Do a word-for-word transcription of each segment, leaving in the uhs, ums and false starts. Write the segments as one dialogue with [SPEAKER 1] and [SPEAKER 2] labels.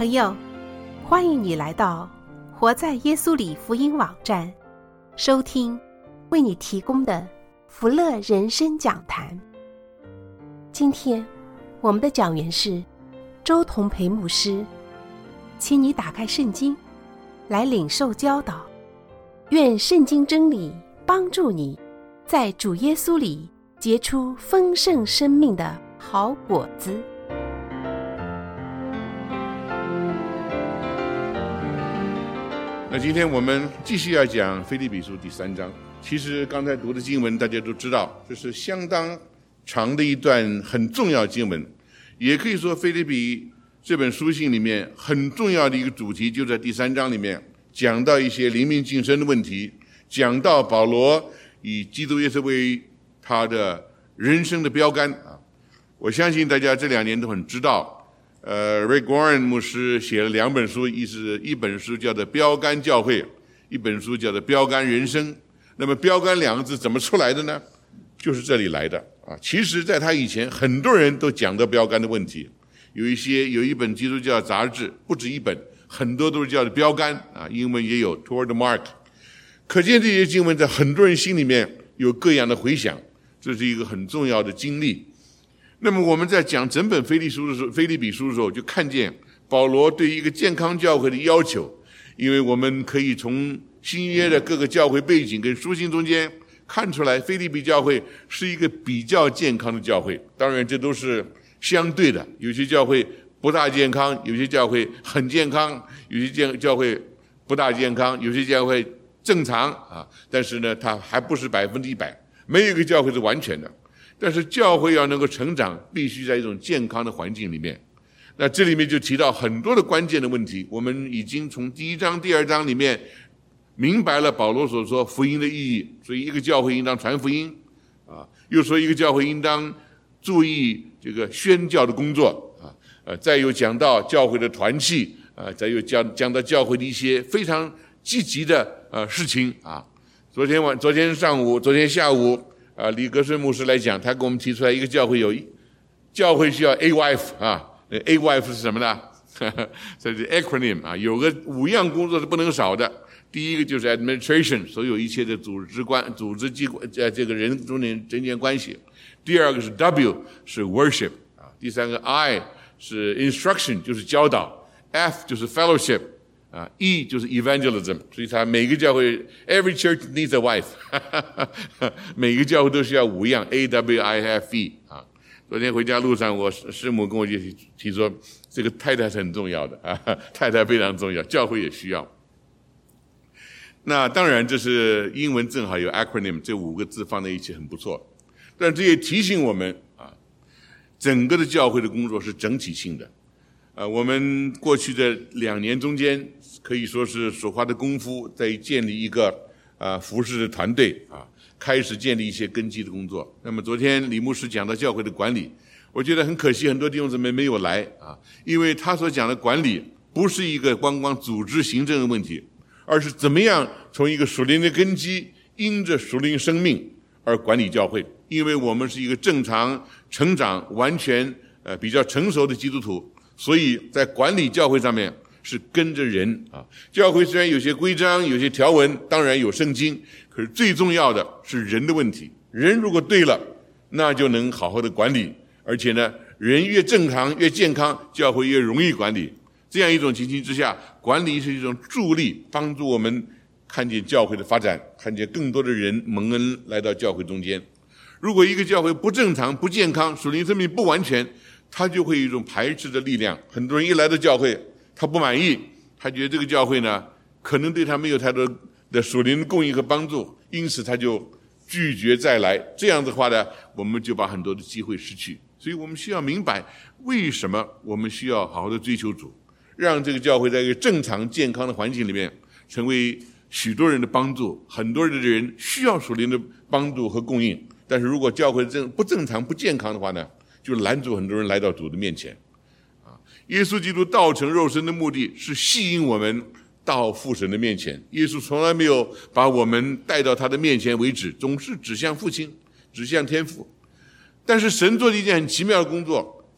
[SPEAKER 1] 朋友，欢迎你来到活在耶稣里福音网站，收听为你提供的福乐人生讲坛。今天我们的讲员是周同培牧师，请你打开圣经来领受教导，愿圣经真理帮助你在主耶稣里结出丰盛生命的好果子。
[SPEAKER 2] 那今天我们继续要讲腓立比书第三章。其实刚才读的经文大家都知道，这是相当长的一段很重要的经文，也可以说腓立比这本书信里面很重要的一个主题就在第三章里面，讲到一些灵命晋升的问题，讲到保罗以基督耶稣为他的人生的标杆啊。我相信大家这两年都很知道，呃 Rick Warren 牧师写了两本书，一是一本书叫做《标杆教会》，一本书叫做《标杆人生》。那么标杆两个字怎么出来的呢？就是这里来的啊。其实在他以前很多人都讲到标杆的问题，有一些有一本基督教杂志，不止一本，很多都是叫的标杆啊，英文也有 Toward the Mark。 可见这些经文在很多人心里面有各样的回响，这是一个很重要的经历。那么我们在讲整本腓立书的时候，腓立比书的时候，就看见保罗对一个健康教会的要求。因为我们可以从新约的各个教会背景跟书信中间看出来，腓立比教会是一个比较健康的教会。当然这都是相对的，有些教会不大健康，有些教会很健康，有些教会不大健康，有些教会正常啊。但是呢，它还不是百分之一百，没有一个教会是完全的。但是教会要能够成长，必须在一种健康的环境里面。那这里面就提到很多的关键的问题，我们已经从第一章第二章里面明白了保罗所说福音的意义。所以一个教会应当传福音啊，又说一个教会应当注意这个宣教的工作啊，呃，再有讲到教会的团契啊，再有讲讲到教会的一些非常积极的呃事情啊。昨天晚昨天上午昨天下午啊，李格顺牧师来讲，他给我们提出来一个教会有教会需要 A W I F 啊。A W I F 是什么呢？这是 acronym 啊，有个五样工作是不能少的。第一个就是 administration， 所有一切的组织关、组织机关呃这个人中间人间关系。第二个是 W 是 worship 啊，第三个 I 是 instruction 就是教导 ，F 就是 fellowship 啊 ，E 就是 evangelism。所以它每个教会 every church needs a wife， 每个教会都需要五样 A W I F E 啊。昨天回家路上，我师母跟我就提说，这个太太是很重要的啊，太太非常重要，教会也需要。那当然，这是英文正好有 acronym 这五个字放在一起很不错，但这也提醒我们啊，整个的教会的工作是整体性的。呃，我们过去的两年中间，可以说是所花的功夫在建立一个啊服事的团队啊。开始建立一些根基的工作。那么昨天李牧师讲到教会的管理，我觉得很可惜，很多弟兄姊妹没有来啊，因为他所讲的管理不是一个光光组织行政的问题，而是怎么样从一个属灵的根基，因着属灵生命而管理教会。因为我们是一个正常成长、完全呃比较成熟的基督徒，所以在管理教会上面是跟着人啊。教会虽然有些规章、有些条文，当然有圣经。可是最重要的是人的问题，人如果对了，那就能好好的管理，而且呢，人越正常越健康，教会越容易管理。这样一种情形之下，管理是一种助力，帮助我们看见教会的发展，看见更多的人蒙恩来到教会中间。如果一个教会不正常、不健康，属灵生命不完全，他就会有一种排斥的力量。很多人一来到教会，他不满意，他觉得这个教会呢，可能对他没有太多的属灵的供应和帮助，因此他就拒绝再来。这样的话呢，我们就把很多的机会失去。所以我们需要明白，为什么我们需要好好的追求主，让这个教会在一个正常健康的环境里面，成为许多人的帮助。很多人的人需要属灵的帮助和供应，但是如果教会正不正常、不健康的话呢，就拦阻很多人来到主的面前。啊，耶稣基督道成肉身的目的是吸引我们到父神的面前。耶稣从来没有把我们带到他的面前为止，总是指向父亲，指向天父。但是神做了一件很奇妙的工作，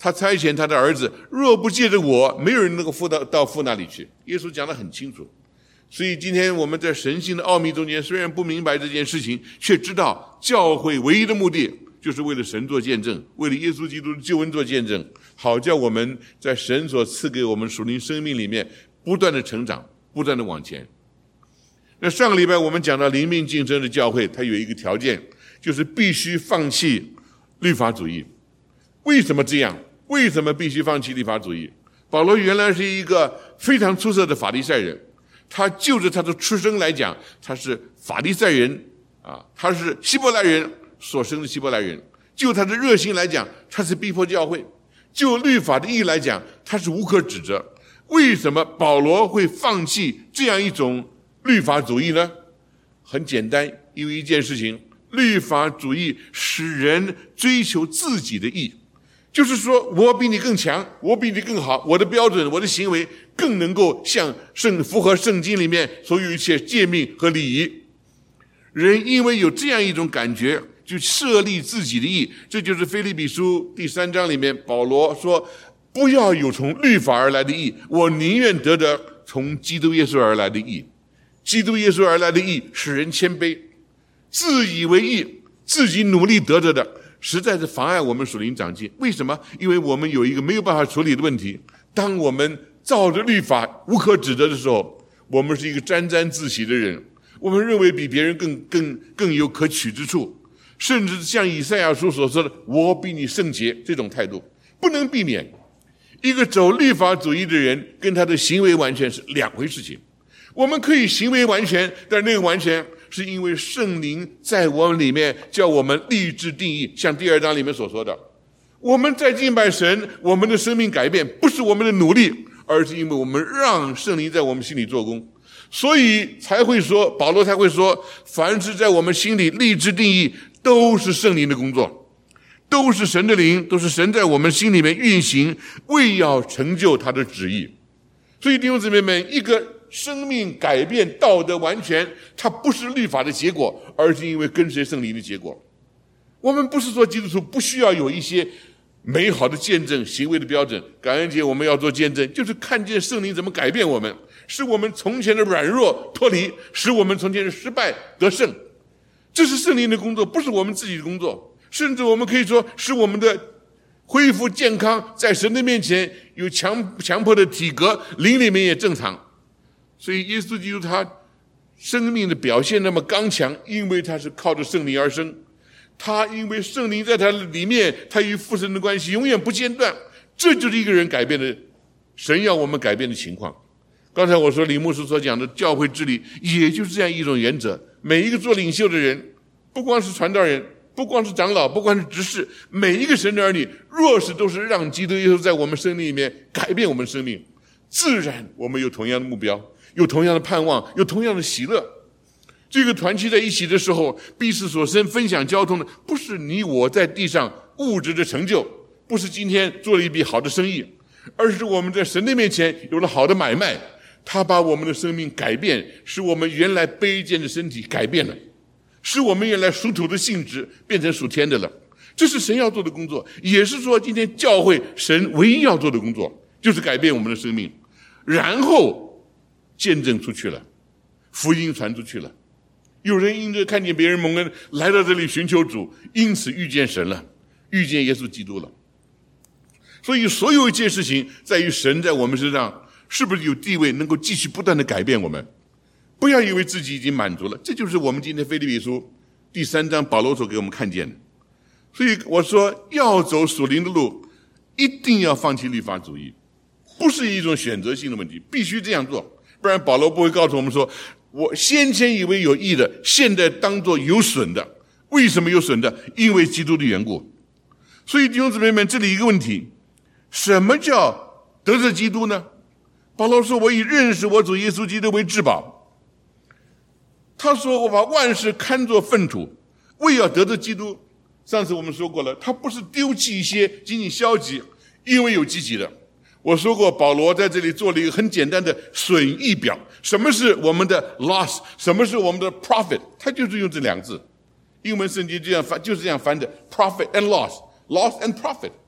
[SPEAKER 2] 他差遣他的儿子，若不借着我，没有人能够父到到父那里去。耶稣讲得很清楚。所以今天我们在神性的奥秘中间，虽然不明白这件事情，却知道教会唯一的目的就是为了神做见证，为了耶稣基督的救恩做见证，好叫我们在神所赐给我们属灵生命里面不断的成长，不断的往前。那上个礼拜我们讲到灵命竞争的教会，它有一个条件，就是必须放弃律法主义。为什么这样？为什么必须放弃律法主义？保罗原来是一个非常出色的法利赛人，他就着他的出生来讲，他是法利赛人啊，他是希伯来人所生的希伯来人。就他的热心来讲，他是逼迫教会；就律法的意义来讲，他是无可指责。为什么保罗会放弃这样一种律法主义呢？很简单，因为一件事情，律法主义使人追求自己的义，就是说我比你更强，我比你更好，我的标准，我的行为更能够像圣符合圣经里面所有一切诫命和礼仪。人因为有这样一种感觉，就设立自己的义。这就是腓立比书第三章里面保罗说，不要有从律法而来的义，我宁愿得着从基督耶稣而来的义。基督耶稣而来的义使人谦卑，自以为义，自己努力得着的，实在是妨碍我们属灵长进。为什么？因为我们有一个没有办法处理的问题，当我们照着律法无可指责的时候，我们是一个沾沾自喜的人，我们认为比别人更更更有可取之处，甚至像以赛亚书所说的我比你圣洁，这种态度不能避免。一个走律法主义的人跟他的行为完全是两回事情。我们可以行为完全，但那个完全是因为圣灵在我们里面叫我们立志定义，像第二章里面所说的，我们在敬拜神，我们的生命改变不是我们的努力，而是因为我们让圣灵在我们心里做工。所以才会说，保罗才会说，凡是在我们心里立志定义，都是圣灵的工作，都是神的灵，都是神在我们心里面运行，为要成就他的旨意。所以弟兄姊妹们，一个生命改变道德完全，它不是律法的结果，而是因为跟随圣灵的结果。我们不是说基督徒不需要有一些美好的见证行为的标准，感恩节我们要做见证，就是看见圣灵怎么改变我们，使我们从前的软弱脱离，使我们从前的失败得胜。这是圣灵的工作，不是我们自己的工作。甚至我们可以说，使我们的恢复健康，在神的面前有强强迫的体格，灵里面也正常。所以耶稣基督他生命的表现那么刚强，因为他是靠着圣灵而生，他因为圣灵在他里面，他与父神的关系永远不间断。这就是一个人改变的，神要我们改变的情况。刚才我说李牧师所讲的教会治理，也就是这样一种原则。每一个做领袖的人，不光是传道人，不光是长老，不光是执事，每一个神的儿女，若是都是让基督耶稣在我们生命里面改变我们生命，自然我们有同样的目标，有同样的盼望，有同样的喜乐。这个团契在一起的时候，彼此所生，分享交通的，不是你我在地上物质的成就，不是今天做了一笔好的生意，而是我们在神的面前有了好的买卖，他把我们的生命改变，使我们原来卑贱的身体改变了，使我们原来属土的性质变成属天的了。这是神要做的工作，也是说今天教会神唯一要做的工作，就是改变我们的生命，然后见证出去了，福音传出去了。有人因着看见别人蒙恩来到这里寻求主，因此遇见神了，遇见耶稣基督了。所以所有一件事情在于神在我们身上是不是有地位，能够继续不断的改变我们。不要以为自己已经满足了，这就是我们今天腓立比书第三章保罗所给我们看见的。所以我说，要走属灵的路，一定要放弃律法主义，不是一种选择性的问题，必须这样做，不然保罗不会告诉我们说，我先前以为有益的，现在当作有损的。为什么有损的？因为基督的缘故。所以弟兄姊妹们，这里一个问题，什么叫得着基督呢？保罗说，我以认识我主耶稣基督为至宝。他说，我把万事看作粪土，为要得着基督。上次我们说过了，他不是丢弃一些仅仅消极，因为有积极的。我说过，保罗在这里做了一个很简单的损益表，什么是我们的 loss， 什么是我们的 profit， 他就是用这两个字。英文圣经这样翻，就是这样翻的 profit and loss， loss and profit。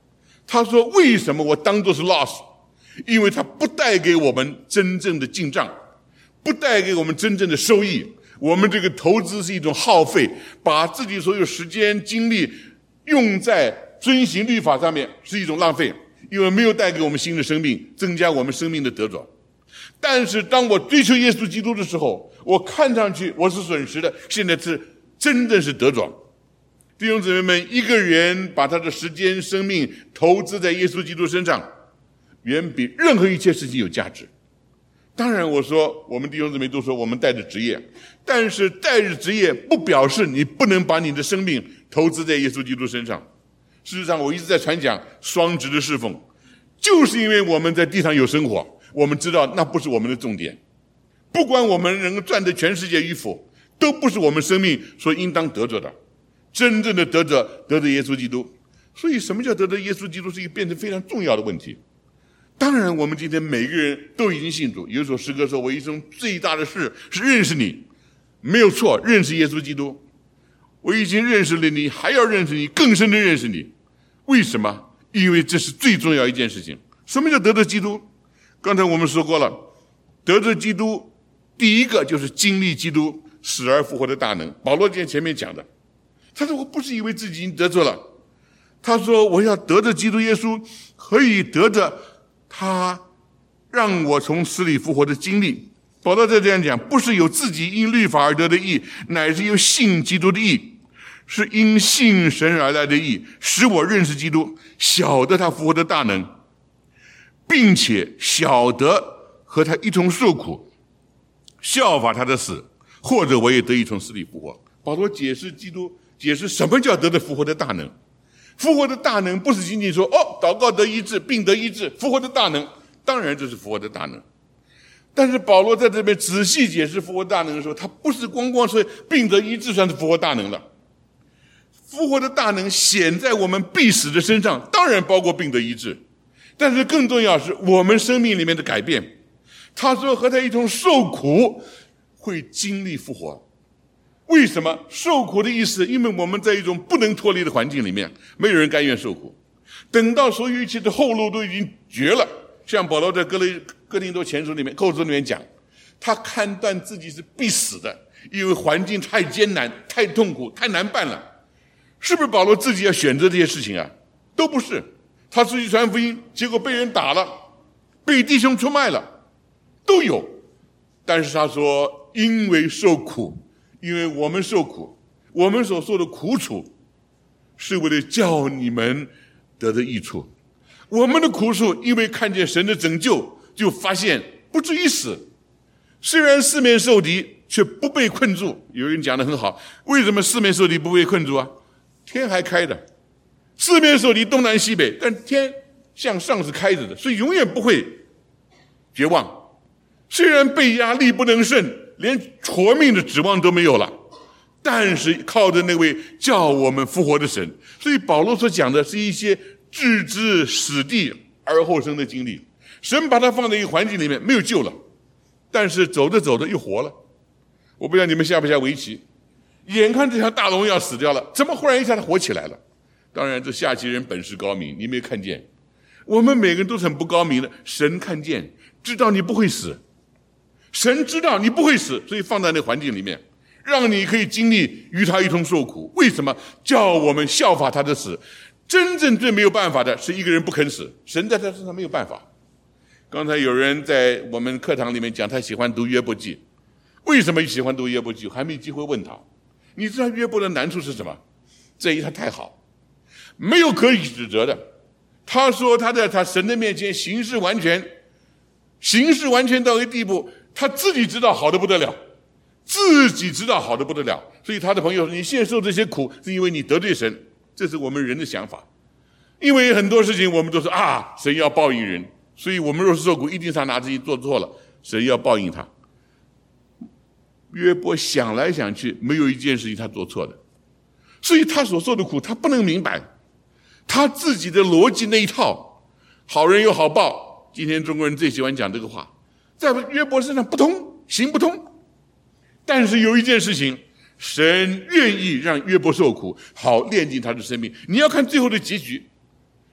[SPEAKER 2] 他说为什么我当作是 loss？ 因为它不带给我们真正的进账，不带给我们真正的收益。我们这个投资是一种耗费，把自己所有时间精力用在遵行律法上面是一种浪费，因为没有带给我们新的生命，增加我们生命的得着。但是当我追求耶稣基督的时候，我看上去我是损失的，现在是真正是得着。弟兄姊妹们，一个人把他的时间生命投资在耶稣基督身上，远比任何一切事情有价值。当然我说我们弟兄姊妹都说我们带着职业，但是带着职业不表示你不能把你的生命投资在耶稣基督身上。事实上我一直在传讲双职的侍奉，就是因为我们在地上有生活，我们知道那不是我们的重点，不管我们能够赚得全世界与否，都不是我们生命所应当得着的。真正的得着得着耶稣基督。所以什么叫得着耶稣基督是一个变成非常重要的问题。当然我们今天每个人都已经信主，有一首诗歌说我一生最大的事是认识你，没有错，认识耶稣基督。我已经认识了你，还要认识你，更深的认识你。为什么？因为这是最重要一件事情。什么叫得着基督？刚才我们说过了，得着基督第一个就是经历基督死而复活的大能。保罗今天前面讲的，他说我不是以为自己已经得着了，他说我要得着基督耶稣，可以得着他让我从死里复活的经历。保罗在这样讲，不是有自己因律法而得的义，乃是有信基督的义，是因信神而来的义，使我认识基督，晓得他复活的大能，并且晓得和他一同受苦，效法他的死，或者我也得以从死里复活。保罗解释基督，解释什么叫得着复活的大能。复活的大能不是仅仅说哦，祷告得医治，病得医治，复活的大能，当然这是复活的大能。但是保罗在这边仔细解释复活大能的时候，他不是光光说病得医治算是复活大能了。复活的大能显在我们必死的身上，当然包括病得医治，但是更重要是我们生命里面的改变。他说和他一同受苦，会经历复活。为什么受苦的意思？因为我们在一种不能脱离的环境里面，没有人甘愿受苦。等到所有一切的后路都已经绝了，像保罗在哥林哥林多前书里面后书里面讲，他判断自己是必死的，因为环境太艰难，太痛苦，太难办了。是不是保罗自己要选择这些事情啊？都不是。他出去传福音，结果被人打了，被弟兄出卖了，都有。但是他说因为受苦，因为我们受苦，我们所受的苦楚是为了叫你们得的益处。我们的苦楚因为看见神的拯救，就发现不至于死。虽然四面受敌，却不被困住。有人讲得很好，为什么四面受敌不被困住啊？天还开着，四面受敌东南西北，但天向上是开着的，所以永远不会绝望。虽然被压力不能胜，连活命的指望都没有了，但是靠着那位叫我们复活的神。所以保罗所讲的是一些置之死地而后生的经历。神把他放在一个环境里面，没有救了，但是走着走着又活了。我不知道你们下不下围棋，眼看这条大龙要死掉了，怎么忽然一下它活起来了？当然这下棋人本事高明，你没看见。我们每个人都是很不高明的，神看见，知道你不会死，神知道你不会死，所以放在那环境里面，让你可以经历与他一同受苦。为什么？叫我们效法他的死。真正最没有办法的是一个人不肯死，神在他身上没有办法。刚才有人在我们课堂里面讲他喜欢读约伯记，为什么喜欢读约伯记？还没机会问他。你知道约伯的难处是什么？在于他太好，没有可以指责的。他说他在他神的面前行事完全，行事完全到一个地步，他自己知道好的不得了，自己知道好的不得了。所以他的朋友说，你现在受这些苦是因为你得罪神。这是我们人的想法。因为很多事情我们都是啊，神要报应人，所以我们若是受苦，一定是他拿自己做错了，神要报应他。约伯想来想去，没有一件事情他做错的，所以他所受的苦他不能明白，他自己的逻辑那一套，好人有好报，今天中国人最喜欢讲这个话，在约伯身上不通，行不通。但是有一件事情，神愿意让约伯受苦，好炼净他的生命。你要看最后的结局，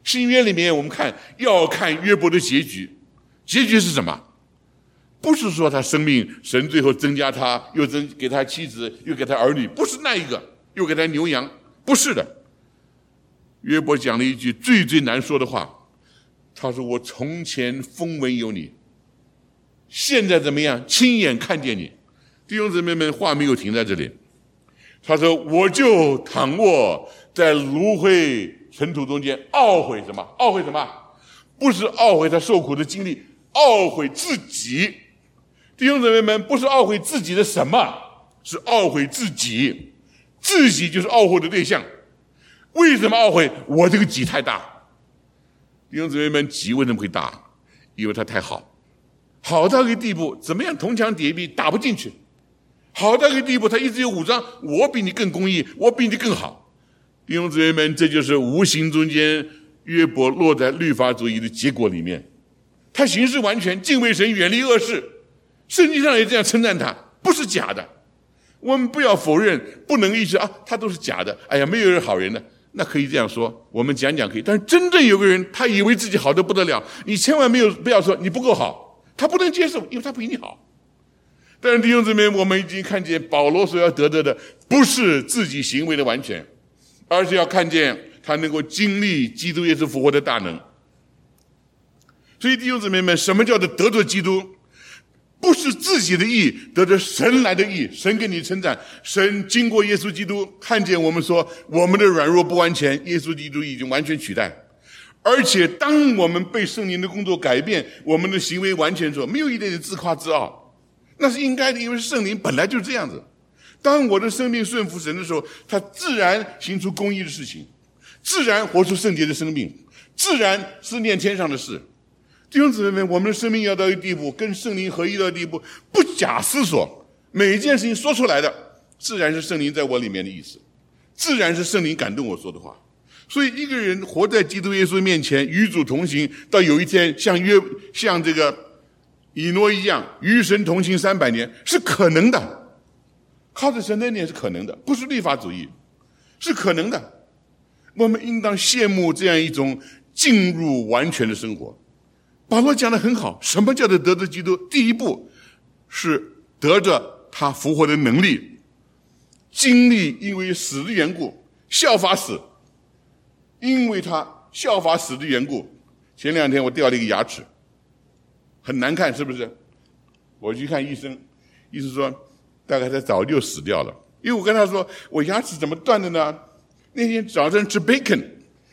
[SPEAKER 2] 新约里面我们看要看约伯的结局，结局是什么？不是说他生命神最后增加他，又增给他妻子，又给他儿女，不是那一个，又给他牛羊，不是的。约伯讲了一句最最难说的话，他说我从前风闻有你，现在怎么样？亲眼看见你。弟兄姊妹们，话没有停在这里。他说我就躺卧在炉灰尘土中间，懊悔什么？懊悔什么？不是懊悔他受苦的经历，懊悔自己。弟兄姊妹们，不是懊悔自己的什么，是懊悔自己。自己就是懊悔的对象。为什么懊悔？我这个己太大。弟兄姊妹们，己为什么会大？因为他太好，好到一个地步，怎么样铜墙铁壁打不进去。好到一个地步，他一直有武装，我比你更公义，我比你更好。弟兄姊妹们，这就是无形中间约伯落在律法主义的结果里面。他行事完全，敬畏神，远离恶事。圣经上也这样称赞他，不是假的。我们不要否认，不能一直啊，他都是假的。哎呀，没有人好人的，那可以这样说，我们讲讲可以。但是真正有个人，他以为自己好得不得了，你千万没有不要说你不够好，他不能接受，因为他比你好。但是弟兄姊妹，我们已经看见保罗所要得到的，不是自己行为的完全，而是要看见他能够经历基督耶稣复活的大能。所以弟兄姊妹们，什么叫做得着基督？不是自己的义，得着神来的义，神给你称赞，神经过耶稣基督看见我们说我们的软弱不完全，耶稣基督已经完全取代。而且当我们被圣灵的工作改变，我们的行为完全说，没有一点点自夸自傲，那是应该的，因为圣灵本来就是这样子。当我的生命顺服神的时候，他自然行出公义的事情，自然活出圣洁的生命，自然思念天上的事。弟兄姊妹们，我们的生命要到一个地步，跟圣灵合一到一个地步，不假思索，每一件事情说出来的，自然是圣灵在我里面的意思，自然是圣灵感动我说的话。所以一个人活在基督耶稣面前，与主同行，到有一天像约像这个以诺一样与神同行三百年，是可能的。靠着神的恩典是可能的，不是律法主义，是可能的。我们应当羡慕这样一种进入完全的生活。保罗讲得很好，什么叫做得着基督？第一步是得着他复活的能力，经历因为死的缘故效法死，因为他效法死的缘故。前两天我掉了一个牙齿，很难看，是不是？我去看医生，医生说大概他早就死掉了。因为我跟他说我牙齿怎么断的呢？那天早上吃 bacon，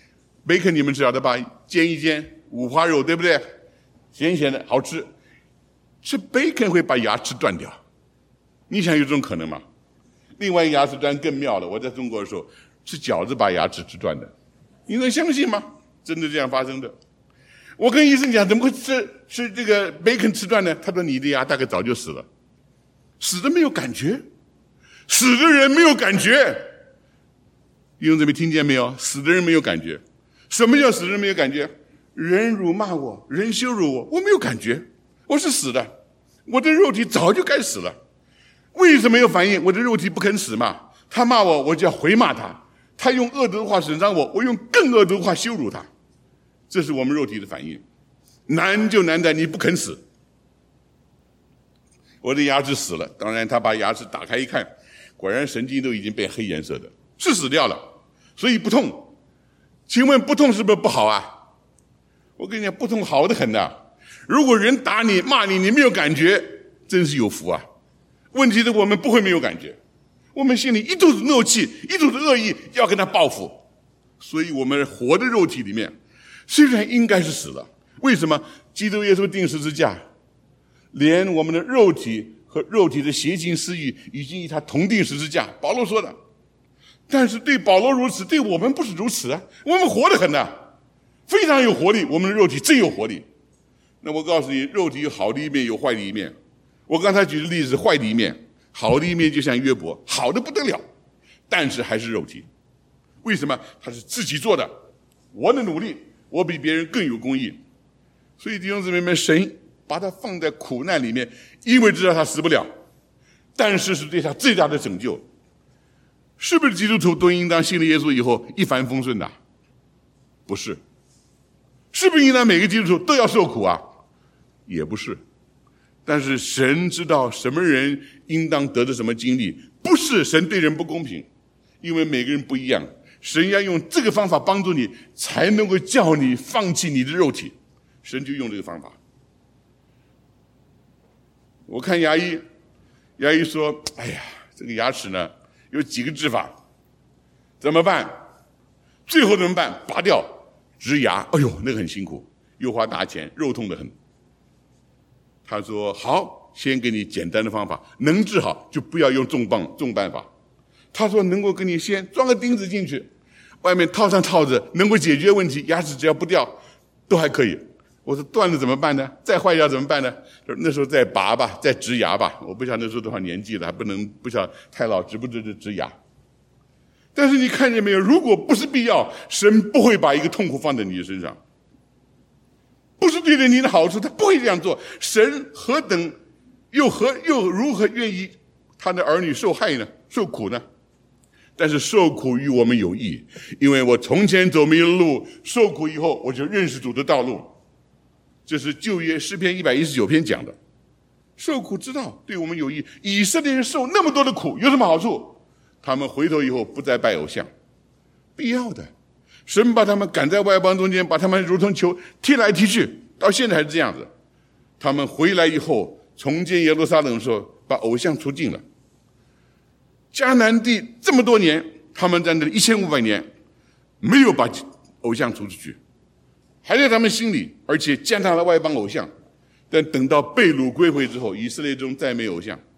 [SPEAKER 2] bacon 你们知道的吧？煎一煎，五花肉，对不对？咸咸的好吃，吃 bacon 会把牙齿断掉，你想有这种可能吗？另外一个牙齿断更妙了，我在中国的时候吃饺子把牙齿吃断的，你能相信吗？真的这样发生的。我跟医生讲怎么会吃吃这个 bacon 吃断呢？他说你的牙大概早就死了，死的没有感觉，死的人没有感觉。弟兄姊妹听见没有？死的人没有感觉。什么叫死的人没有感觉？人辱骂我，人羞辱我，我没有感觉，我是死的，我的肉体早就该死了。为什么有反应？我的肉体不肯死嘛，他骂我，我就要回骂他，他用恶毒的话损伤我，我用更恶毒的话羞辱他，这是我们肉体的反应。难就难在你不肯死。我的牙齿死了，当然他把牙齿打开一看，果然神经都已经变黑颜色的，是死掉了，所以不痛。请问不痛是不是不好啊？我跟你讲，不痛好得很的。如果人打你骂你，你没有感觉，真是有福啊。问题是我们不会没有感觉，我们心里一肚子怒气，一肚子恶意，要跟他报复。所以我们活的肉体里面虽然应该是死了，为什么？基督耶稣钉十字架，连我们的肉体和肉体的邪情私欲已经与他同钉十字架，保罗说的。但是对保罗如此，对我们不是如此啊！我们活得很的，非常有活力，我们的肉体真有活力。那我告诉你，肉体有好的一面，有坏的一面。我刚才举的例子是坏的一面，好的一面就像约伯，好的不得了，但是还是肉体。为什么？他是自己做的，我的努力，我比别人更有公义。所以弟兄姊妹们，神把他放在苦难里面，因为知道他死不了，但是是对他最大的拯救。是不是基督徒都应当信了耶稣以后一帆风顺的？不是， 是不是应当每个基督徒都要受苦啊？也不是。但是神知道什么人应当得着什么经历，不是神对人不公平，因为每个人不一样，神要用这个方法帮助你，才能够叫你放弃你的肉体，神就用这个方法。我看牙医，牙医说，哎呀，这个牙齿呢有几个治法，怎么办？最后怎么办？拔掉，植牙，哎呦，那个很辛苦，又花大钱，肉痛得很。他说好，先给你简单的方法，能治好就不要用重棒重办法。他说能够给你先装个钉子进去，外面套上套子，能够解决问题，牙齿只要不掉都还可以。我说断了怎么办呢？再坏掉怎么办呢？那时候再拔吧，再植牙吧。我不晓得那时候多少年纪了，还不能不晓得太老植不植植植牙。但是你看见没有，如果不是必要，神不会把一个痛苦放在你的身上，不是对着你的好处，他不会这样做。神何等又何又如何愿意他的儿女受害呢？受苦呢？但是受苦与我们有益，因为我从前走迷了路，受苦以后我就认识主的道路。这是旧约诗篇一百一十九篇讲的，受苦之道对我们有益。以色列人受那么多的苦有什么好处？他们回头以后不再拜偶像，必要的。神把他们赶在外邦中间，把他们如同球踢来踢去，到现在还是这样子。他们回来以后重建耶路撒冷的时候，把偶像除尽了。迦南地这么多年，他们在那里一千五百年没有把偶像除出去，还在他们心里，而且践踏了外邦偶像。但等到被掳归回之后，以色列中再没偶像，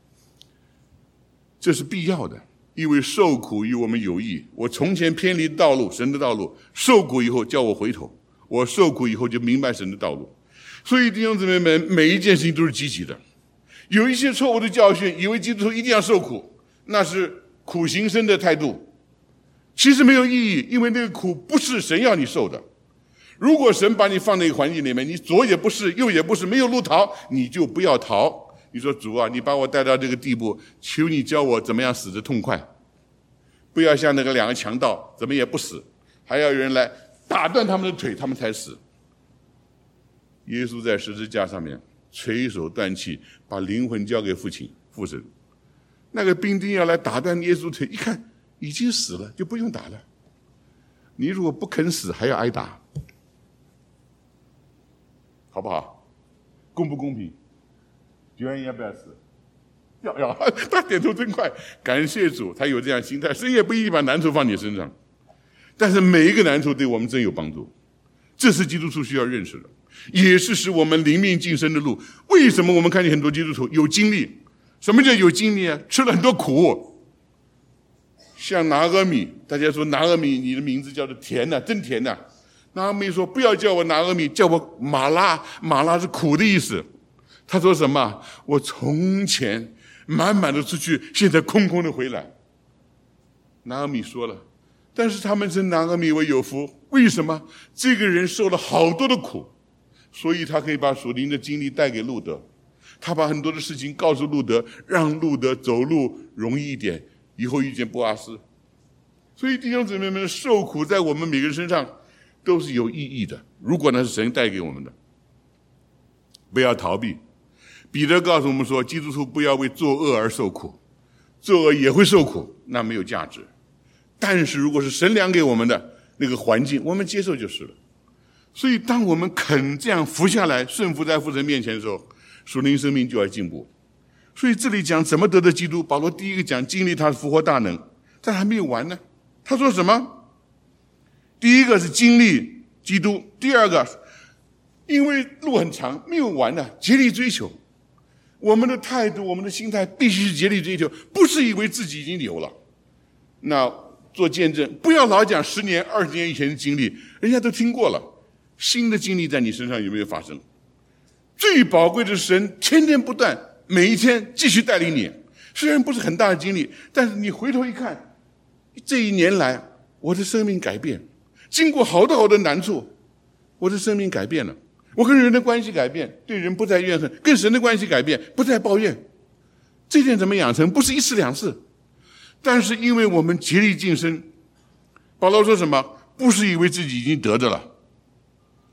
[SPEAKER 2] 这是必要的，因为受苦与我们有益。我从前偏离道路，神的道路，受苦以后叫我回头，我受苦以后就明白神的道路。所以弟兄姊妹们，每一件事情都是积极的。有一些错误的教训，以为基督徒一定要受苦，那是苦行僧的态度，其实没有意义，因为那个苦不是神要你受的。如果神把你放在一个环境里面，你左也不是右也不是，没有路逃，你就不要逃。你说主啊，你把我带到这个地步，求你教我怎么样死得痛快，不要像那个两个强盗怎么也不死，还要有人来打断他们的腿，他们才死。耶稣在十字架上面垂手断气，把灵魂交给父亲父神。那个兵丁要来打断耶稣腿，一看已经死了，就不用打了。你如果不肯死，还要挨打，好不好？公不公平？决定要不要死？要要，他点头真快，感谢主，他有这样心态。神也不一定把难处放你身上，但是每一个难处对我们真有帮助，这是基督徒需要认识的，也是使我们灵命晋升的路。为什么我们看见很多基督徒有经历？什么叫有经历啊？吃了很多苦，像拿俄米，大家说拿俄米，你的名字叫做甜呐、啊，真甜呐、啊。拿俄米说不要叫我拿俄米，叫我马拉，马拉是苦的意思。他说什么？我从前满满的出去，现在空空的回来。拿俄米说了，但是他们称拿俄米为有福，为什么？这个人受了好多的苦，所以他可以把属灵的经历带给路德，他把很多的事情告诉路德，让路德走路容易一点，以后遇见波阿斯。所以弟兄姊妹们，受苦在我们每个人身上都是有意义的，如果那是神带给我们的，不要逃避。彼得告诉我们说，基督徒不要为作恶而受苦，作恶也会受苦，那没有价值。但是如果是神量给我们的那个环境，我们接受就是了。所以当我们肯这样服下来，顺服在父神面前的时候，属灵生命就要进步。所以这里讲怎么得的基督，保罗第一个讲经历他的复活大能，但还没有完呢。他说什么？第一个是经历基督，第二个因为路很长，没有完呢，竭力追求。我们的态度，我们的心态必须是竭力追求，不是以为自己已经有了。那做见证，不要老讲十年、二十年以前的经历，人家都听过了。新的经历在你身上有没有发生？最宝贵的是神天天不断，每一天继续带领你。虽然不是很大的经历，但是你回头一看，这一年来我的生命改变，经过好多好多难处，我的生命改变了。我跟人的关系改变，对人不再怨恨，跟神的关系改变，不再抱怨。这点怎么养成？不是一次两次，但是因为我们竭力晋升。保罗说什么？不是以为自己已经得着了，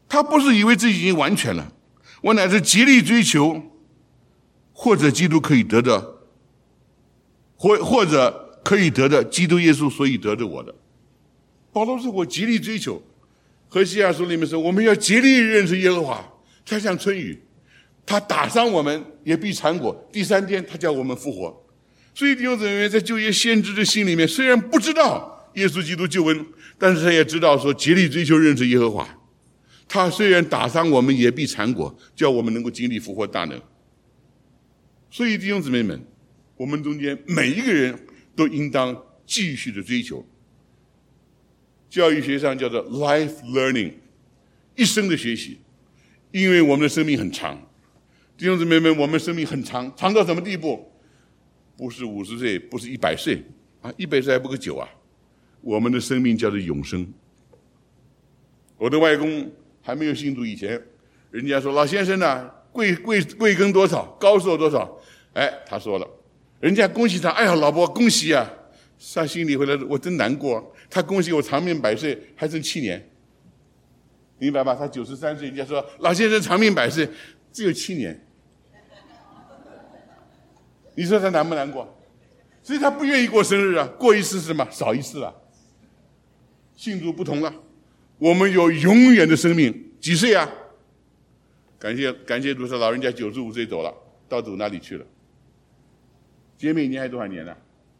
[SPEAKER 2] 他不是以为自己已经完全了，我乃是竭力追求，或者基督可以得的，或或者可以得的基督耶稣所以得的我的。保罗说我竭力追求，何西阿书里面说我们要竭力认识耶和华，他像春雨，他打伤我们也必缠裹，第三天他叫我们复活。所以弟兄姊妹，在旧约先知的心里面，虽然不知道耶稣基督救恩，但是他也知道说竭力追求认识耶和华，他虽然打伤我们也必缠裹，叫我们能够经历复活大能。所以弟兄姊妹们，我们中间每一个人都应当继续的追求，教育学上叫做 life learning， 一生的学习。因为我们的生命很长，弟兄姊妹们，我们生命很长，长到什么地步？不是五十岁，不是一百岁啊，一百岁还不够久啊！我们的生命叫做永生。我的外公还没有信主以前，人家说老先生呢，贵贵贵庚多少，高寿多少？哎，他说了，人家恭喜他，哎呀，老伯恭喜啊！他心里回来，我真难过。他恭喜我长命百岁，还剩七年，明白吧？他九十三岁，人家说老先生长命百岁，只有七年。你说他难不难过？所以他不愿意过生日啊，过一次是什么？少一次了。信主不同了，我们有永远的生命，几岁啊？感谢感谢主，说老人家九十五岁走了，到主那里去了。姐妹，你还多少年了？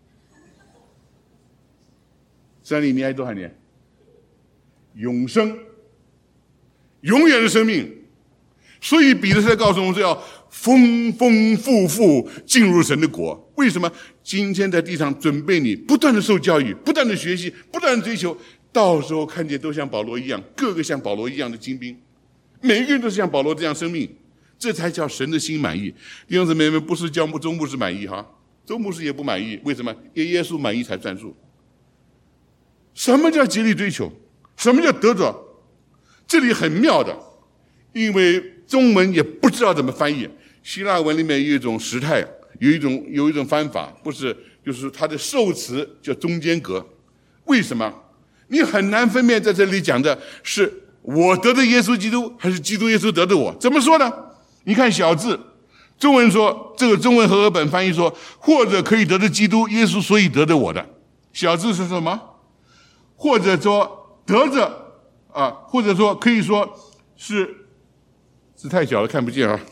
[SPEAKER 2] 三里，你还多少年？永生，永远的生命。所以彼得在告诉我们说要丰丰富富进入神的国。为什么？今天在地上准备你不断的受教育，不断的学习，不断的追求，到时候看见都像保罗一样，个个像保罗一样的精兵，每一个人都是像保罗这样生命，这才叫神的心满意。弟兄姊妹们，不是叫周牧师满意哈，周牧师也不满意，为什么？耶耶稣满意才算数。什么叫竭力追求？什么叫得着？这里很妙的，因为中文也不知道怎么翻译，希腊文里面有一种时态，有一种有一种翻法，不是就是它的受词叫中间格。为什么？你很难分辨在这里讲的是我得的耶稣基督，还是基督耶稣得的我？怎么说呢？你看小字，中文说这个中文和合本翻译说，或者可以得的基督耶稣所以得的我的。小字是什么？或者说得着啊，或者说可以说是字太小了看不见啊。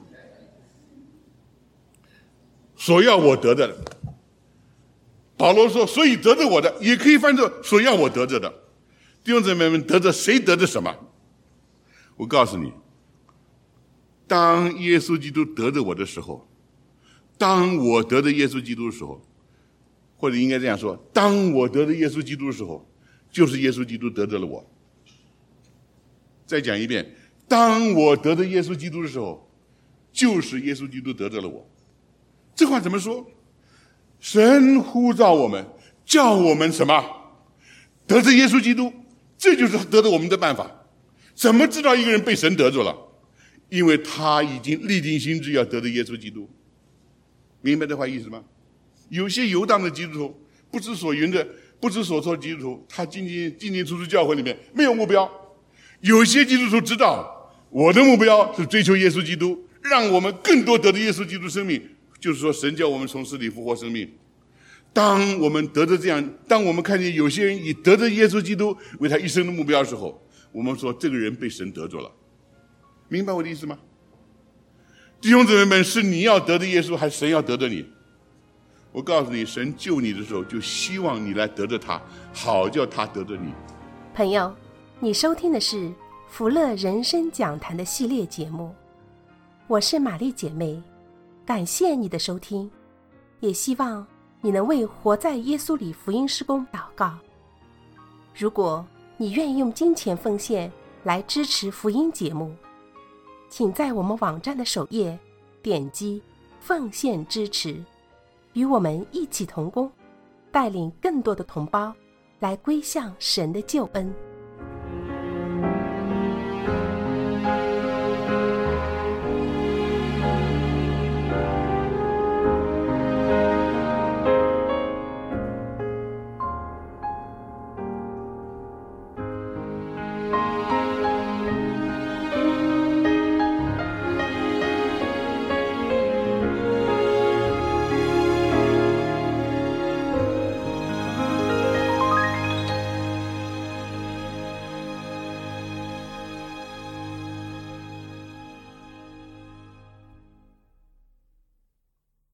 [SPEAKER 2] 所要我得的，保罗说所以得着我的，也可以翻作所要我得着的。弟兄姊妹们，得着谁得着什么？我告诉你，当耶稣基督得着我的时候，当我得着耶稣基督的时候，或者应该这样说，当我得着耶稣基督的时候，就是耶稣基督得着了我。再讲一遍，当我得着耶稣基督的时候，就是耶稣基督得着了我。这话怎么说？神呼召我们，叫我们什么？得着耶稣基督，这就是得着我们的办法。怎么知道一个人被神得着了？因为他已经立定心志要得着耶稣基督。明白这话意思吗？有些游荡的基督徒，不知所云的不知所措的基督徒，他进进进进出出教会里面没有目标。有些基督徒知道我的目标是追求耶稣基督，让我们更多得着耶稣基督生命，就是说神叫我们从死里复活生命。当我们得着这样，当我们看见有些人以得着耶稣基督为他一生的目标的时候，我们说这个人被神得着了。明白我的意思吗？弟兄姊妹们，是你要得着耶稣，还是神要得着你？我告诉你，神救你的时候就希望你来得着他，好叫他得着你。
[SPEAKER 1] 朋友，你收听的是福乐人生讲坛的系列节目，我是玛丽姐妹，感谢你的收听，也希望你能为活在耶稣里福音事工祷告。如果你愿意用金钱奉献来支持福音节目，请在我们网站的首页点击奉献支持，与我们一起同工，带领更多的同胞来归向神的救恩。